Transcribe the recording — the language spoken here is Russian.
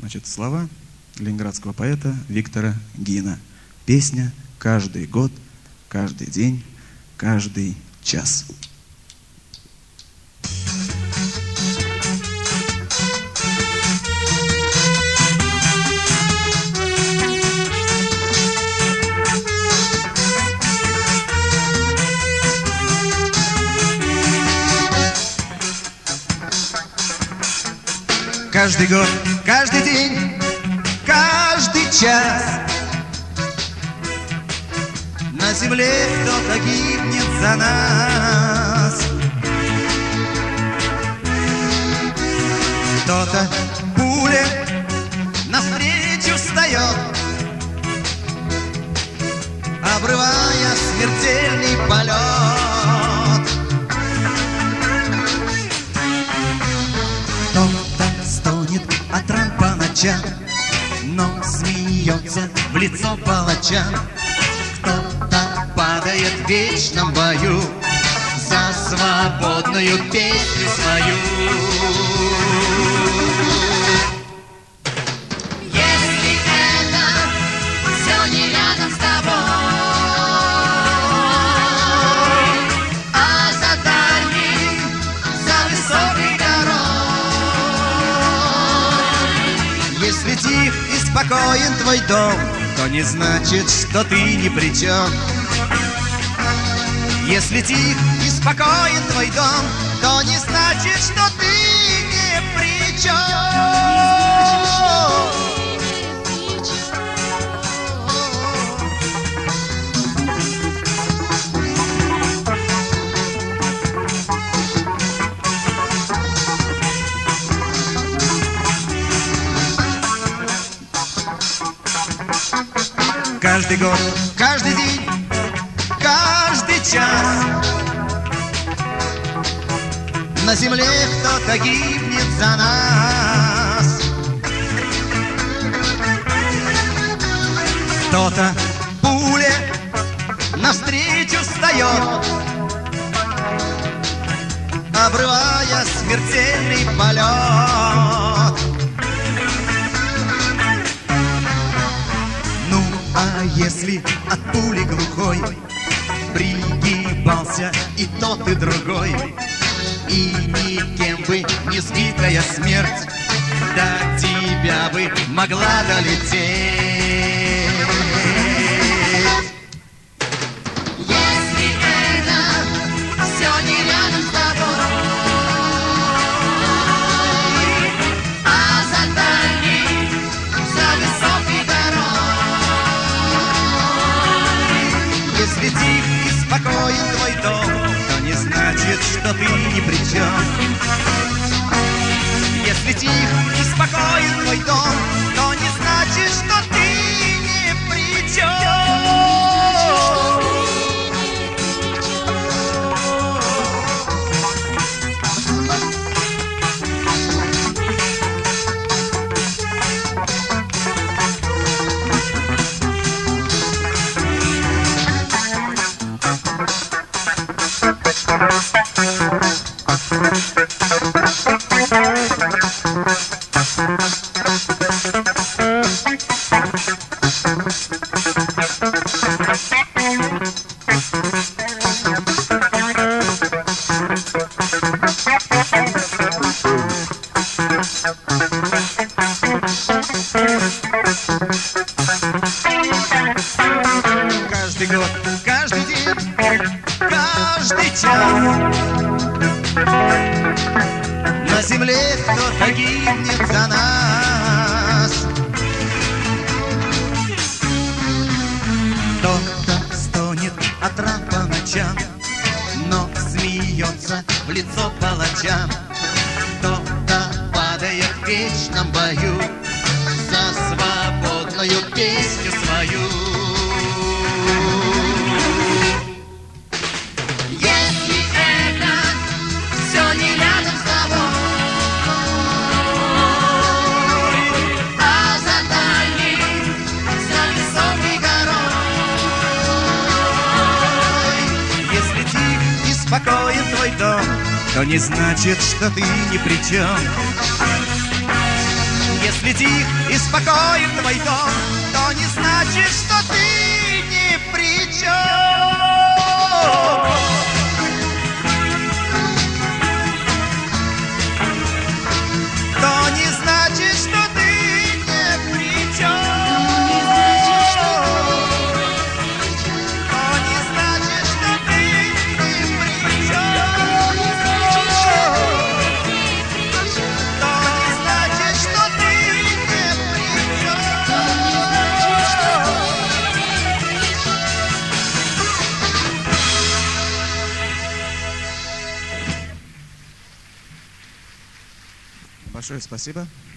Значит, слова ленинградского поэта Виктора Гина. Песня «Каждый год, каждый день, каждый час». Каждый год, каждый день, каждый час на земле кто-то гибнет за нас. Кто-то пуля навстречу встает, обрывая смертельный полет. От ран по ночам, но смеется в лицо палача. Кто-то падает в вечном бою за свободную песню свою. Если это все не рядом с тобой, а за дальней, за высокой горой, если тих и спокоен твой дом, то не значит, что ты ни при чем. Если тих и спокоен твой дом, то не значит, что ты ни при чем. Каждый год, каждый день, каждый час на земле кто-то гибнет за нас. Кто-то пуля навстречу встает, обрывая смертельный полет. А если от пули глухой пригибался и тот, и другой, и никем бы не сбитая смерть до тебя бы могла долететь. Если это все не рядом с тобой, а за дальней, за высокой горой, если тих и спокоен твой дом, то не значит, что ты ни при чем. Если тих и спокоен твой дом, то не значит, что ты ни при чем. Каждый год, каждый день, каждый час на земле кто-то гибнет за нас. Кто-то стонет от ран по ночам, но смеется в лицо палача. Кто-то падает в вечном бою за свободную песню свою. Если это все не рядом с тобой, а за дальней, за высокой горой, если тих и спокоен твой дом, то не значит, что ты ни при чем. Если тих и спокоен твой дом, то не значит, что ты ни при чем. То не значит, что ты ни при чем. То не значит, что ты ни при чем. То не значит, что ты ни при чем. Большое спасибо.